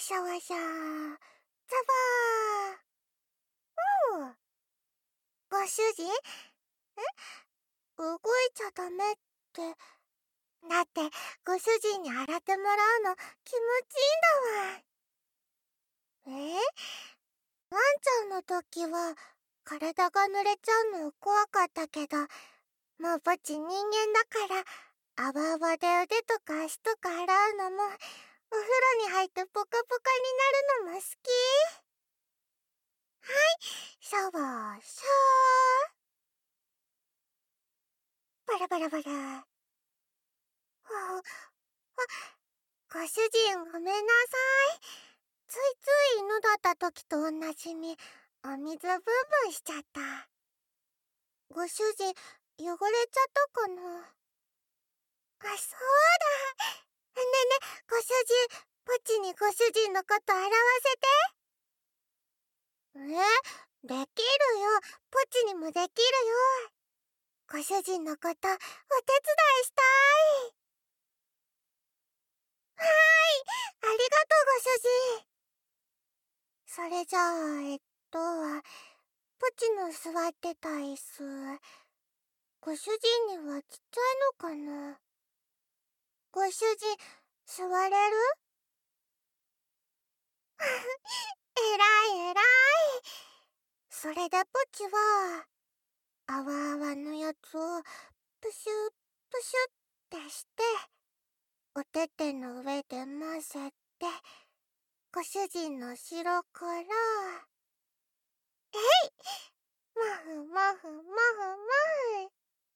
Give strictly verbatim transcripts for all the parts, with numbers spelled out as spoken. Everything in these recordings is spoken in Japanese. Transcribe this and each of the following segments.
シャワシャー、ザバー。うん。ご主人、え動いちゃダメって。だって、ご主人に洗ってもらうの気持ちいいんだわ。えワンちゃんの時は、体が濡れちゃうの怖かったけど、もうポチ人間だから、泡泡で腕とか足とか洗うのも、お風呂に入ってポカポカになるのも好き。はい、シャワーシャー。バラバラバラ。はあ、あ、ご主人ごめんなさい。ついつい犬だった時と同じに、お水ブンブンしちゃった。ご主人、汚れちゃったかな。あ、そうだ。ねえねえ、ご主人、ポチにご主人のこと洗わせて。え、できるよ。ポチにもできるよ。ご主人のこと、お手伝いしたい。はーい、ありがとうご主人。それじゃあ、えっと、ポチの座ってた椅子、ご主人にはちっちゃいのかな。ご主人、座れる？えらいえらい。それでポチは、あわあわのやつを、プシュプシュってして、おてての上で混ぜて、ご主人の後ろから、えい！まふまふまふまふ。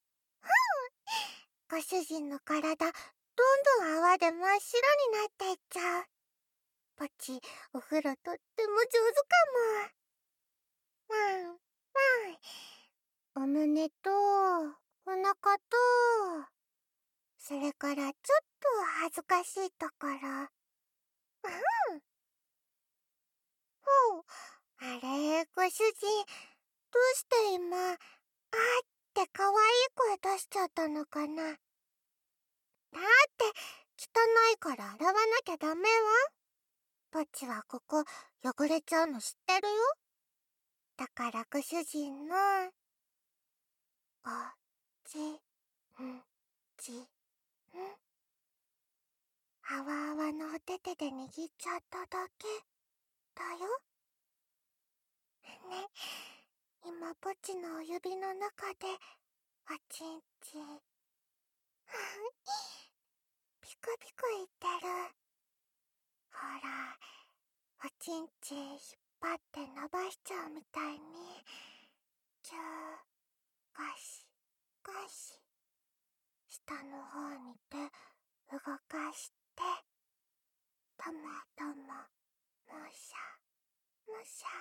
ご主人の体、どんどん泡で真っ白になっていっちゃう。ポチ、お風呂とっても上手かも。ワン、ワン。お胸と、お腹と、それからちょっと恥ずかしいところ。うん。ほう。あれ、ご主人、どうして今、あーって可愛い声出しちゃったのかな。だって、汚いから洗わなきゃダメわ。ポチはここ汚れちゃうの知ってるよ。だからご主人の、おちんちん、あわあわのおててで握っちゃっただけだよ。ね、今ポチのお指の中でおちんちんピクピクいってる。ほら、おちんちん引っ張って伸ばしちゃうみたいに、キュー、ゴシゴシ、下の方に手動かして、ともとも、むしゃむしゃ。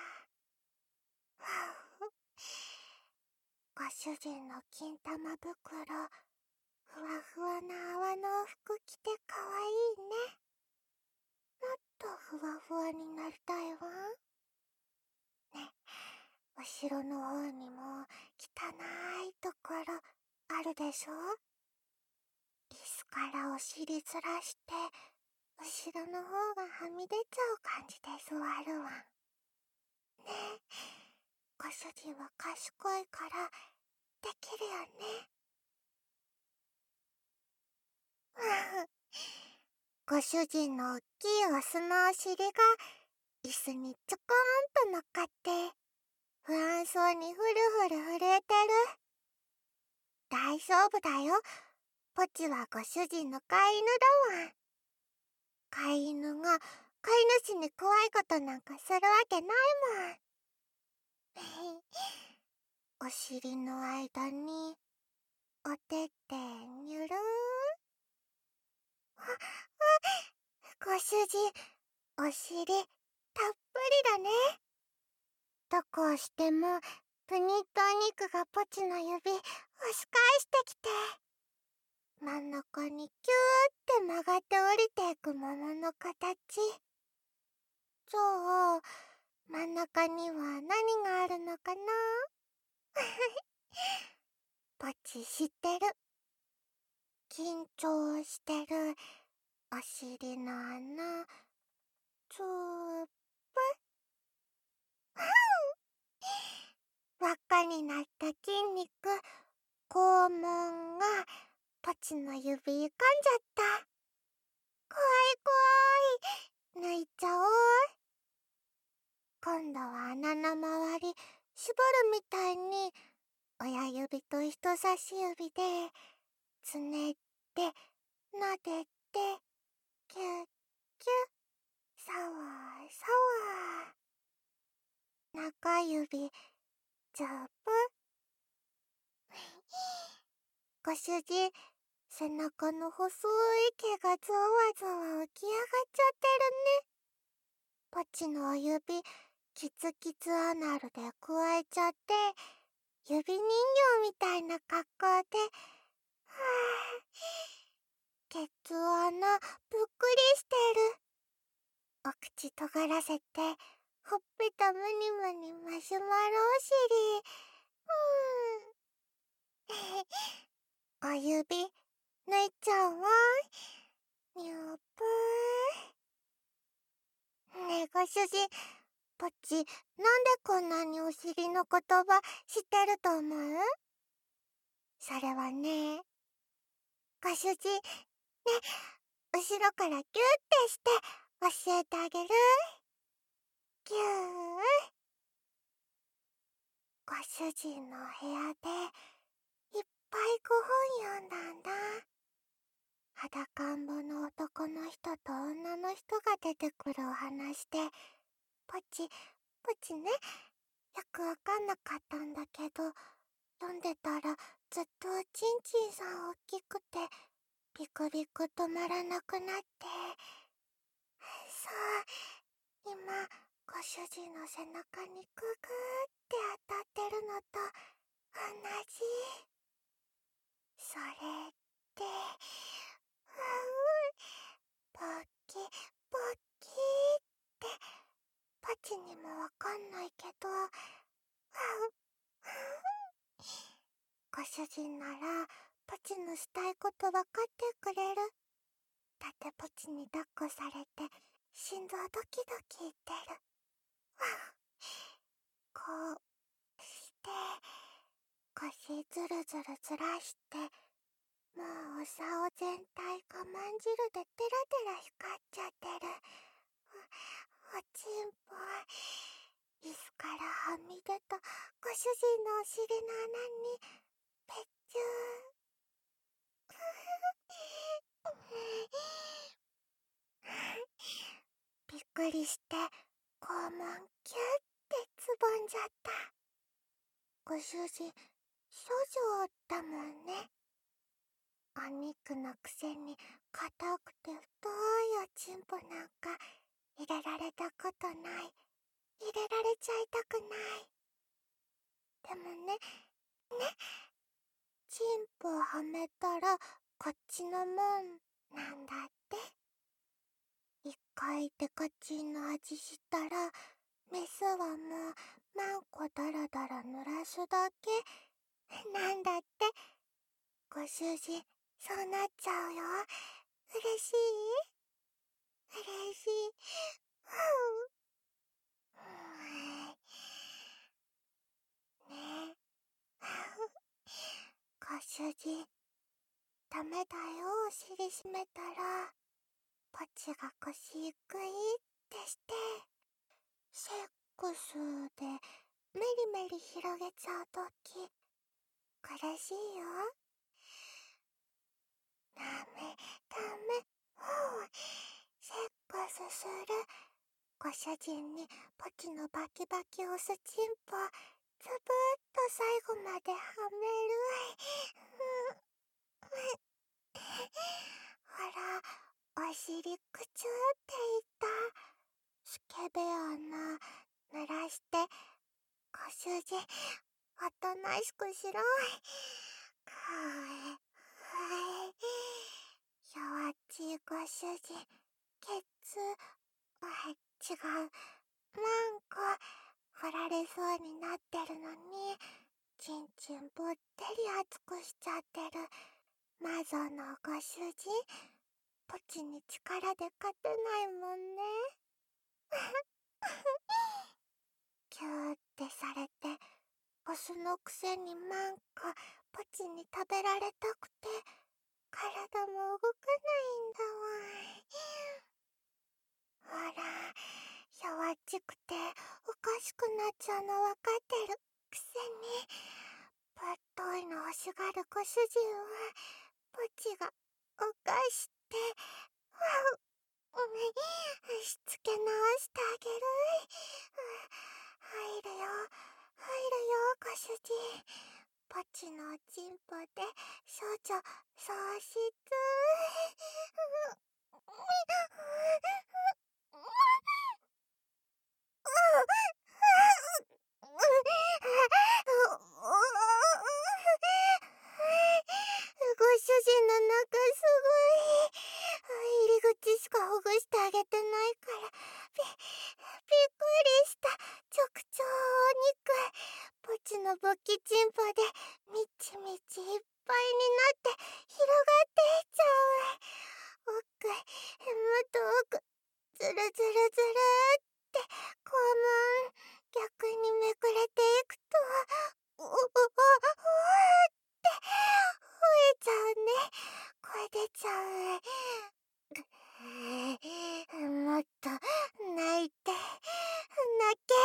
ご主人の金玉袋、ふわふわな泡の服着てかわいいね。もっとふわふわになりたいわ。ね、後ろの方にも汚いところあるでしょ。椅子からお尻ずらして、後ろの方がはみ出ちゃう感じで座るわ。ね、ご主人は賢いからできるよね。ご主人のおっきいオスのお尻が椅子にちょこんと乗っかって不安そうにふるふる震えてる。大丈夫だよ。ポチはご主人の飼い犬だわ。飼い犬が飼い主に怖いことなんかするわけないもん。お尻の間におててにゅるーん。あ、あ、ご主人、お尻たっぷりだね。どこをしてもプニッとお肉がポチの指押し返してきて、真ん中にキューって曲がって降りていく桃の形。じゃあ真ん中には何があるのかな。ポチ知ってる。緊張してるお尻の穴、 つーぷ輪っかになった筋肉、肛門がポチの指噛んじゃった。怖い怖い、抜いちゃおう。今度は穴の周り絞るみたいに親指と人差し指でつねって撫でてキュッキュッさわさわ、中指ジャブご主人、背中の細い毛がゾワゾワ浮き上がっちゃってるね。ポチのお指キツキツアナルでくわえちゃって、指人形みたいな格好で、はぁ、ケツ穴ぷっくりしてる。お口尖らせて、ほっぺたむにむにマシュマロお尻。うーん。お指抜いちゃうわ。にゅーぷー。ねえご主人、ポチ、なんでこんなにお尻の言葉知ってると思う？それはね、ご主人、ね、後ろからギュッてして教えてあげる？ぎゅー。ご主人の部屋でいっぱいご本読んだんだ。裸んぼの男の人と女の人が出てくるお話で、ポチ、ポチね、よくわかんなかったんだけど、読んでたらずっとおちんちんさん大きくて、ビクビク止まらなくなって、そう、今、ご主人の背中にググーって当たってるのと同じ。それって、ふぅ、ポッキポッキーって、ポチにもわかんないけど、ふぅ、ふぅ、ご主人なら、ポチのしたいことわかってくれる。だってポチに抱っこされて、心臓ドキドキいってる。こうして、腰ずるずるずらして、もうお竿全体がまんじるでテラテラ光っちゃってる。おちんぽ、椅子からはみ出たご主人のお尻の穴にぺっちゅー。びっくりして肛門キュッてつぼんじゃった。ご主人、少女だもんね。お肉のくせに硬くて太いおちんぽなんか入れられたことない。入れられちゃいたくない。でもね、ね、チンポはめたらこっちのもんなんだって。一回デカチンの味したら、メスはもうマンコダラダラ濡らすだけなんだって。ご主人、そうなっちゃうよ。嬉しい？嬉しい。ふぅ。ねえ。ご主人、ダメだよ、お尻締めたら。ポチが腰グイってして、セックスでメリメリ広げちゃうとき、苦しいよ。ダメ、ダメ、ほう。セックスする。ご主人にポチのバキバキ押すチンポ、つぶっと最後まではめる。ほら、お尻くちゅっていった。スケベ穴濡らして、ご主人、おとなしくしろい。かい、はい。弱っちいご主人、ケツ、あ、違う、マンコ、掘られそうになってるのに、ちんちんぽってり熱くしちゃってる。マゾのご主人、ポチに力で勝てないもんね。 キューってされて、オスのくせになんかポチに食べられたくて体も動かないんだわ。ほら、弱っちくておかしくなっちゃうのわかってるくせに、ぶっといの欲しがるご主人はポチがおかしって、しつけ直してあげる。入るよ、入るよ、ご主人。ポチのおちんぽで少女喪失。ご主人の中すごい。入り口しかほぐしてあげてないからびびっくりした。直腸お肉、ポチの勃起チンポでみちみちいっぱいになって広がっていっちゃう。奥、もっと奥、ずるずるずるって肛門逆にめくれていくと、おおおおって吠えちゃうね。声出ちゃう。もっと泣いて、泣け。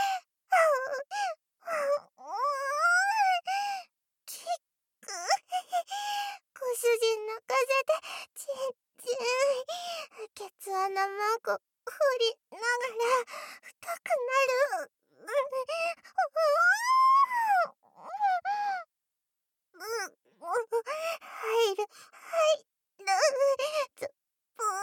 キック。ご主人の風でちんちん、ケツ穴マーク振りながら太くなる。入る、入る、ずぷー。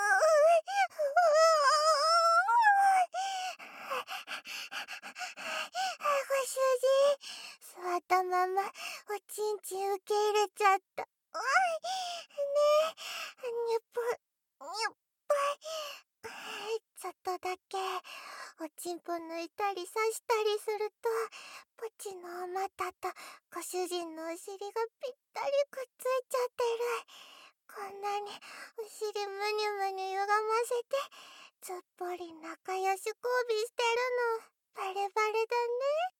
ご主人、座ったままおちんちん受け入れちゃった。おい、ねえ、にゅぷ、にゅっぱい。ちょっとだけおちんぽ抜いたり刺したりすると、ポチのお股とご主人のお尻がぴったりくっついちゃってる。こんなにお尻むにゅむにゅ歪ませてずっぽり仲良し交尾してるのバレバレだね。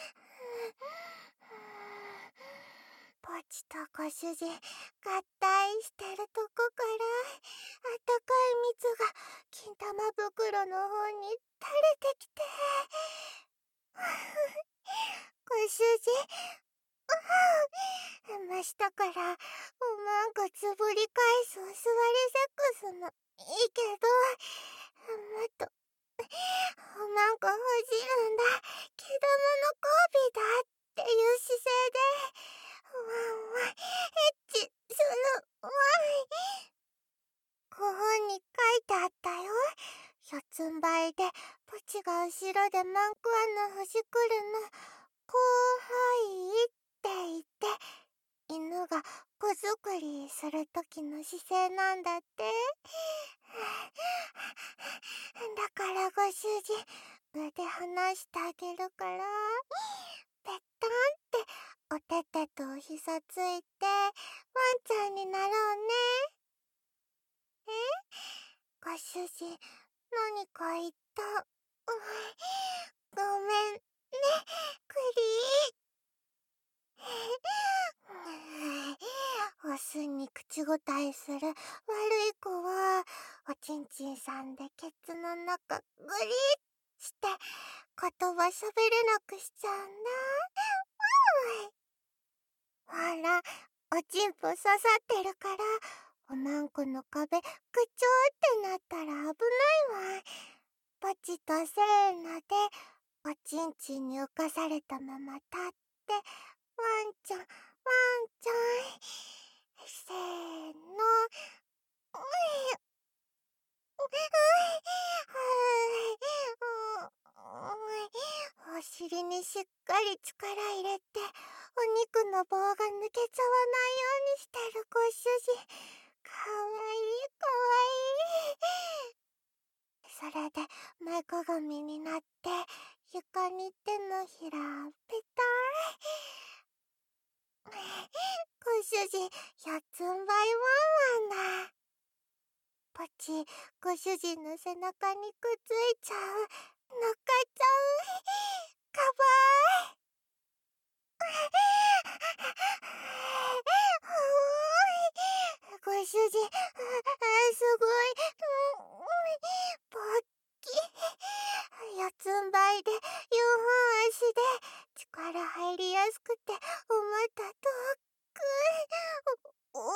ポチとご主人合体してるとこからあったかい蜜が金玉袋の方に垂れてきて、ご主人、真下からおまんこつぶり返すお座りセックスもいいけど、もっとおまんこほじるんだ、けどもの交尾だっていう姿勢でワンワンエッチするワン。ご本に書いてあったよ。四つん這いでポチが後ろでマンコアのほじくるのこうはいって言って犬が子作りするときの姿勢なんだって。だからご主人、腕離してあげるから、ぺったんっておててとお膝ついて、ワンちゃんになろうね。え？ご主人、何か言った？ごめんね、クリー。オスに口答えする悪い子はおちんちんさんでケツの中グリッして言葉しゃべれなくしちゃうんだ。ほら、おちんぽ刺さってるからおまんこの壁ぐちょってなったら危ないわ。ポチとせーのでおちんちんに浮かされたまま立ってワンちゃんワンちゃんせーの、おいお尻にしっかり力入れてお肉の棒が抜けちゃわないようにしてるご主人、かわいいかわいい。それで前かがみになって床に手のひらペタン。ご主人、四つん這いワンワンだ。 ポチ、ご主人の背中にくっついちゃう。乗っかっちゃう。かわいい。ご主人、すごい。ポッキー。四つん這いで、四本足で、力入りやすくて、お股とっくい。おお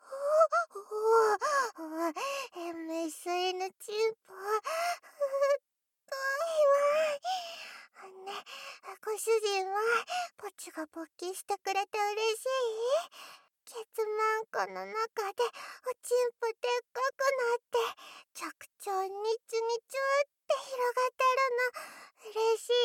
おおメス犬チンポ。太いわ。ね、ご主人は、ポチが勃起してくれて嬉しい？ケツマンコの中でおちんぽでっかくなって直腸にちにちゅって広がってるの嬉し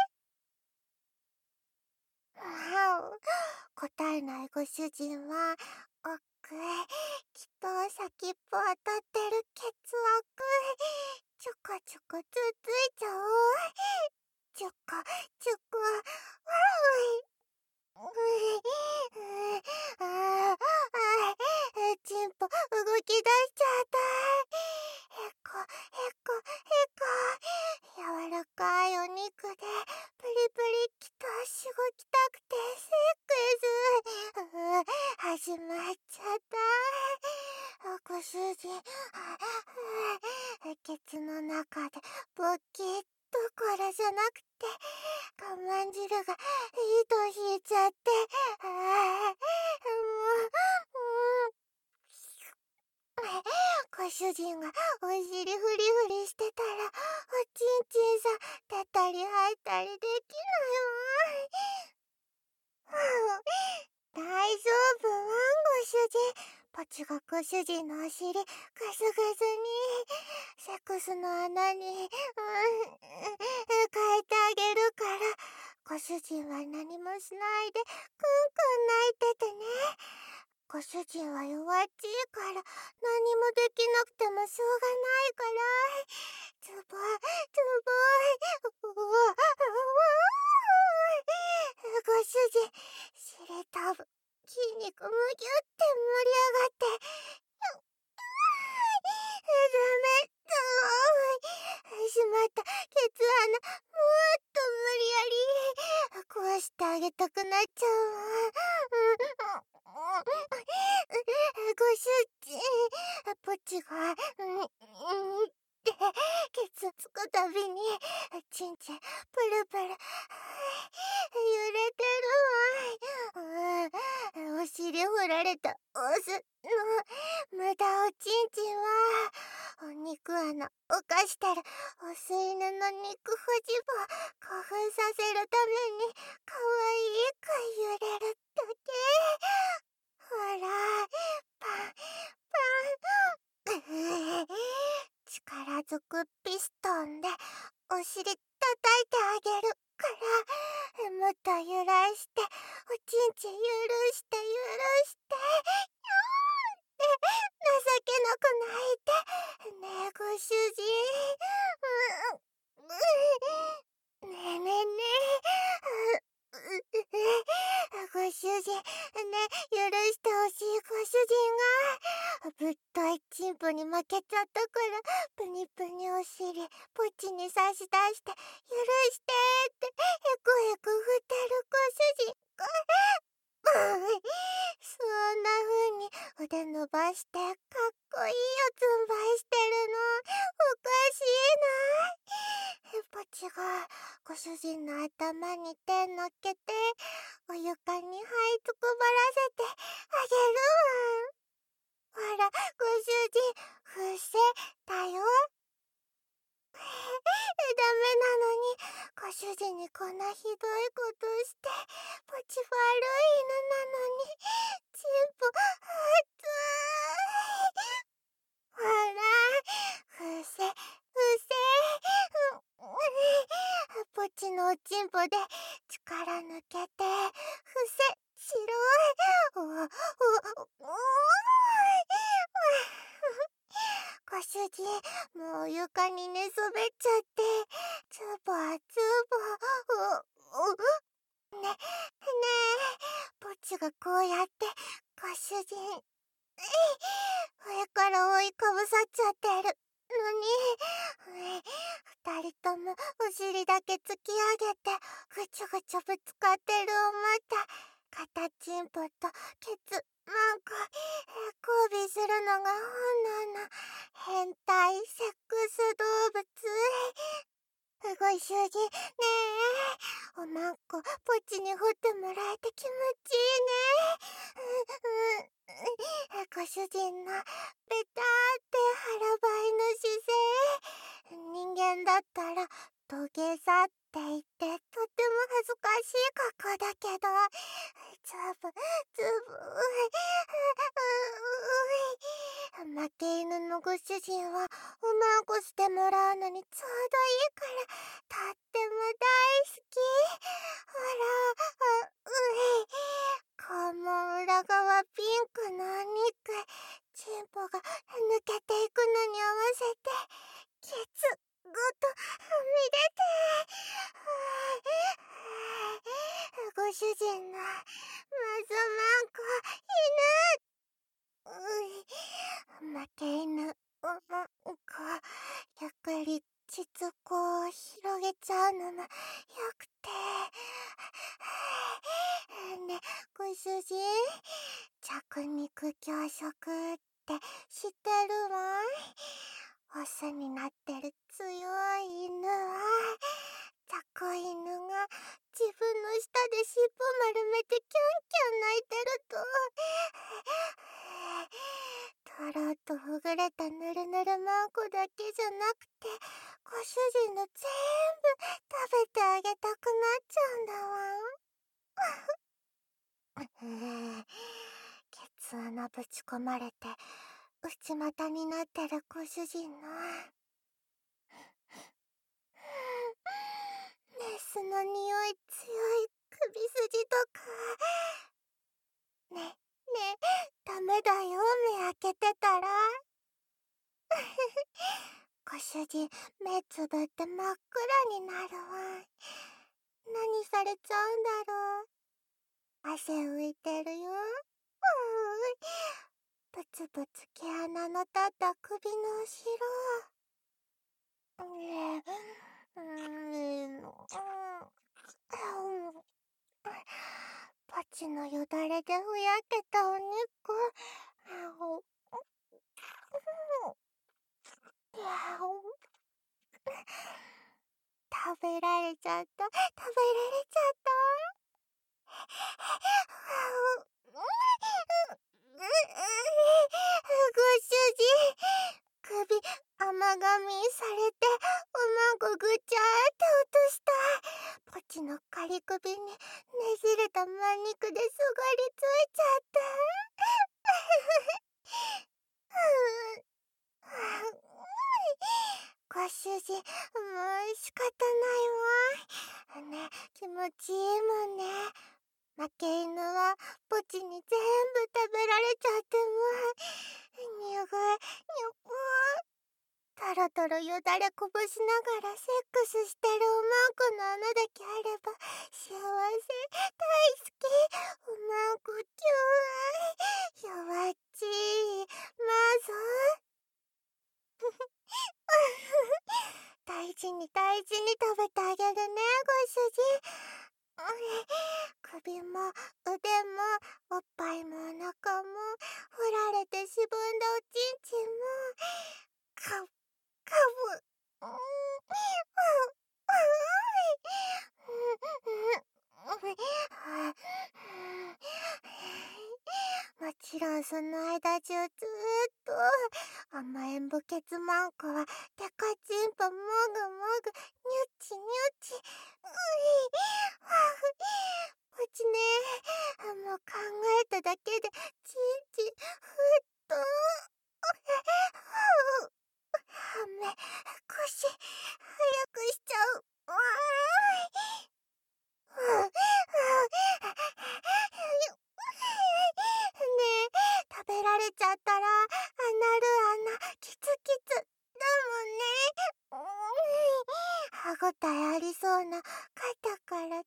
い？わお、答えないご主人は奥へきっと先っぽ当たってるケツ奥へちょこちょこつっついちゃおう。ちょこちょこわおい。うああチンポ動き出しちゃった。へこへこへこ柔らかいお肉でプリプリきとしごきたくてセックス始まっちゃった。ご主人ケツの中で勃起どころじゃなくて我慢汁が糸引いちゃって、ああ、もう、うん、ご主人がお尻フリフリしてたら、おちんちんさ出たり入ったりできないわ。大丈夫ワンご主人。ポチがご主人のお尻ガスガスにセックスの穴に、うん、変えてあげるからご主人は何もしないでクンクン泣いててね。ご主人は弱っちいから何もできなくてもしょうがないからズボイズボイうわご主人尻たぶ筋肉むぎゅって盛り上がってダメだしまった。ケツ穴もっと無理やり壊してあげたくなっちゃうわ。ご主人ポチがうんってケツつくたびにちんちんプルプル揺れてるわ。お尻振られたオスの無駄おちんちんはお肉穴をかしてるオス犬の肉ほじぼ興奮させるためにかわいく揺れるだけ。ほらパンパン力ずくピストンでお尻叩いてあげるからもっと揺らしておちんちん許して許してよーって情けなく泣いてねえご主人ねえねえねえご主人ね許してほしいご主人がぶっといチンポに負けちゃったからプニプニお尻ポチに差し出して許してってヘコヘコ振ってるご主人がそんな風に腕伸ばしてかっこいい四つん這いしてるのおかしいな。ポチがご主人の頭に手乗っけてお床に這いつくばらせてあげるわ。ほらご主人伏せたよ。ダメなのにご主人にこんなひどいことしてポチ悪い犬なのにチンポ熱い。ほら伏せ伏せポチのおちんぽで力抜けて伏せ白いおおおおご主人もう床に寝そべっちゃってズボズボねねえポチがこうやってご主人上から覆いかぶさっちゃってるのに、二人ともお尻だけ突き上げてぐちょぐちょぶつかってるおまた、片チンポとケツなんか交尾するのが本能の変態セックス動物。ご主人ねえ、おまんこポチに掘ってもらえて気持ちいいね。うんうん、ご主人のベターって腹ばいの姿勢、人間だったら土下座って言ってとっても恥ずかしい格好だけど、ズブズブ負け犬のご主人はおまんこしてもらうのにちょうどいいからとっても大好き。ほら、うい、肛門裏側ピンクのお肉、チンポが抜けていくのに合わせてケツごとはみ出て、ご主人のまずまんこ犬、うい、負け犬、うまんこゆっくり膣口を広げちゃうのもよくて、ね、ご主人、着肉強食って知ってるわい？オスになってる強い犬は、雑魚犬が自分の舌で尻尾丸めてキャンキャン鳴いてると、とろっとほぐれたぬるぬるまんこだけじゃなくて、ご主人の全部食べてあげたくなっちゃうんだわ。ケツ穴ぶち込まれて内股になってるご主人のメスの匂い強い首筋とか、ねねダメだよ、目開けてたら。ご主人目つぶって真っ暗になるわ。何されちゃうんだろう。汗浮いてるよ。うーい、ブツブツ毛穴の立った首の後ろ。ねえ、うーん、ポチのよだれでふやけたお肉。食べられちゃった、食べられちゃった。ご主人、首甘噛みされておまんこぐちゃーって落とした。ポチの仮首にねじれたまん肉ですがりついちゃった。ご主人、もう仕方ないわ。ね、気持ちいいもんね。負け犬はポチに全部食べられちゃっても、にゅぐにゅぐトロトロよだれこぼしながらセックスしてるおまんこの穴だけあれば幸せ、大好き、おまんこちょうあい、弱っちい、まぞ大事に大事に食べてあげるね、ご主人。首も腕もおっぱいもお腹も振られてしぼんだおちんちんもかぶかぶ、うん、もちろんその間中ずーっと甘えんぼけつまんこはデカチンポもぐもぐにゅっちにゅっち、うい、うちね、もう考えただけでちんちんふっとはめ腰早くしちゃうわーい。ねえ、食べられちゃったらアナル穴キツキツだもんね。歯ごたえありそうな肩から食べる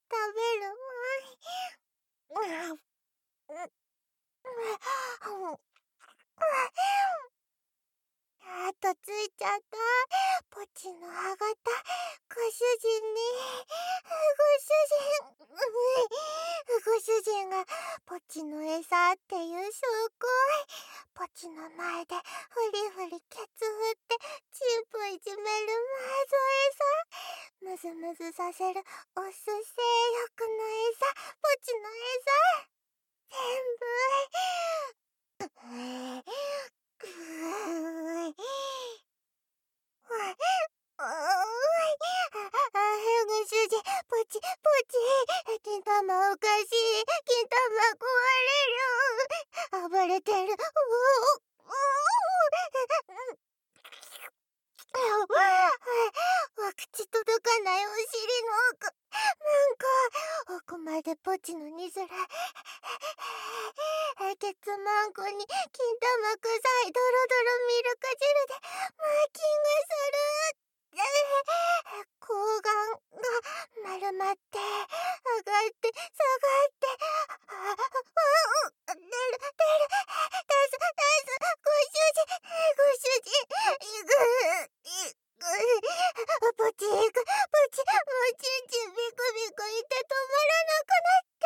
わい。 ちゃった。ポチの歯型、ご主人に、ご主人、ご主人がポチの餌っていう証拠。ポチの前でフリフリケツ振ってチンポいじめるマゾ餌、ムズムズさせるおす性欲の餌、ポチの餌全部ぐーご主人、ポチ、ポチ、金玉おかしい、金玉壊れる、暴れてる、お口届かないお尻の奥、なんか奥までポチのにずらケツマンコに金玉臭いドロドロミルク汁でマーキングする。睾丸が丸まって上がって下がって出る出る出す出すご主人ご主人いくいくポチいくポチもうちんちんビクビクいて止まらなくなって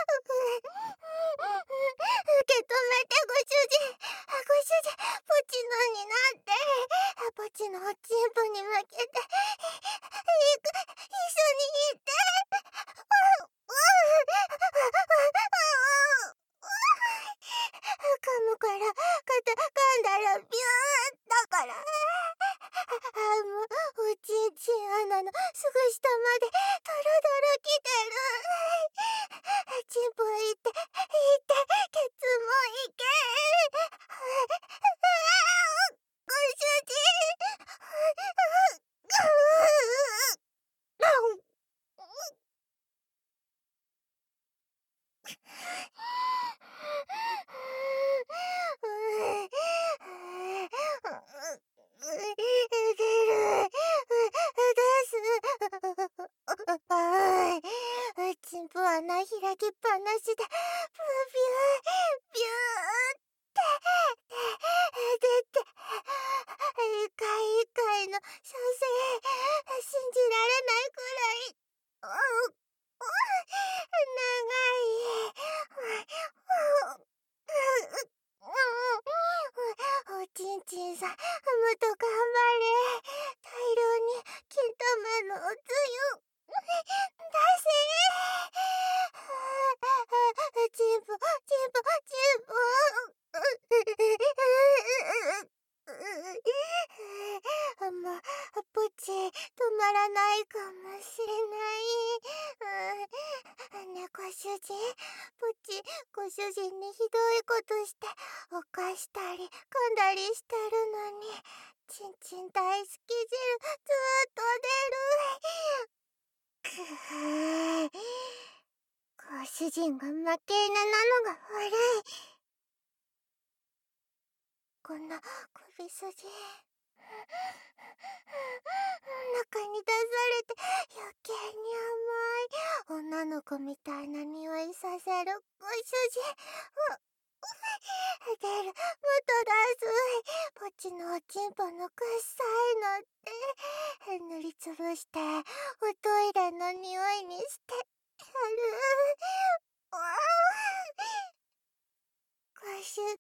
受け止めてご主人ご主人ポチのになってポチのおちんぽに負けていく一緒にいて噛むからかた噛んだらビューッだからあもうおちんちん穴のすぐ下までドロドロきてる。チンポいていてケツもいけご主人チンポ穴開きっぱなしでビュービュービューって出て一回一回の射精信じられないくらい長いおちんちんさんもっと頑張れ。大量に金玉のおつゆ出せチンポチンポチンポもうポチ止まらないかもしれないね。ご主人ポチご主人にひどいことして犯したり噛んだりしてるのにちんちん大好き汁ずーっと出る。ご主人が負け犬なのが悪い。この首筋中に出されて余計に甘い女の子みたいな匂いさせるご主人出るもっと出す。ポチのおちんぽのくっさいのって塗りつぶしておトイレの匂いにしてやる。ご主人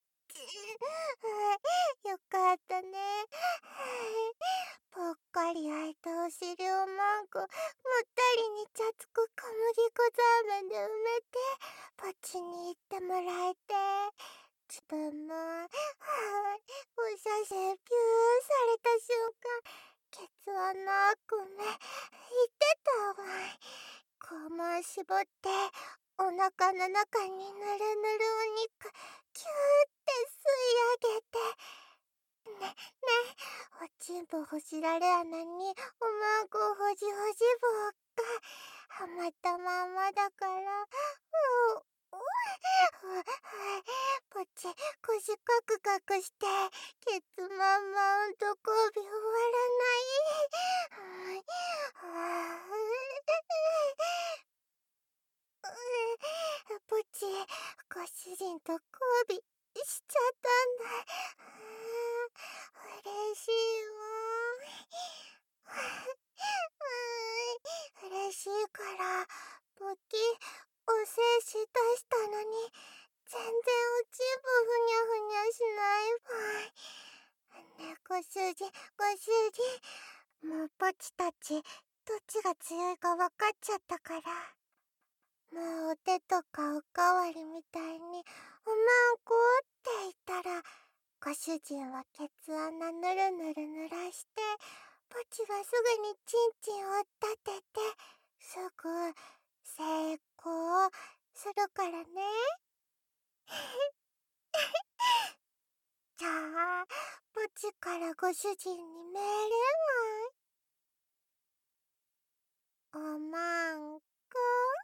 よかったね。ぽっかり開いたお尻をマンコもったりにちゃつく小麦粉ザーメンで埋めてポチに行ってもらえて自分もお写真ピューされた瞬間ケツ穴開く目言ってたわい。肛門絞ってお腹の中にぬるぬるお肉キューって吸い上げてねねおちんぽほじられ穴におまんこほじほじ棒がはまったまんまだからうポチ腰カクカクしてケツまんまんと交尾終わらない。ポチご主人と交尾しちゃったんだ。嬉しいわ。 主人、ご主人。もうポチたち、どっちが強いか分かっちゃったから。もうお手とかおかわりみたいに、おまんこって言ったら、ご主人はケツ穴ぬるぬる濡らして、ポチはすぐにチンチンを立てて、すぐ成功するからね。じゃあ、ポチからご主人に命令文。おまんこ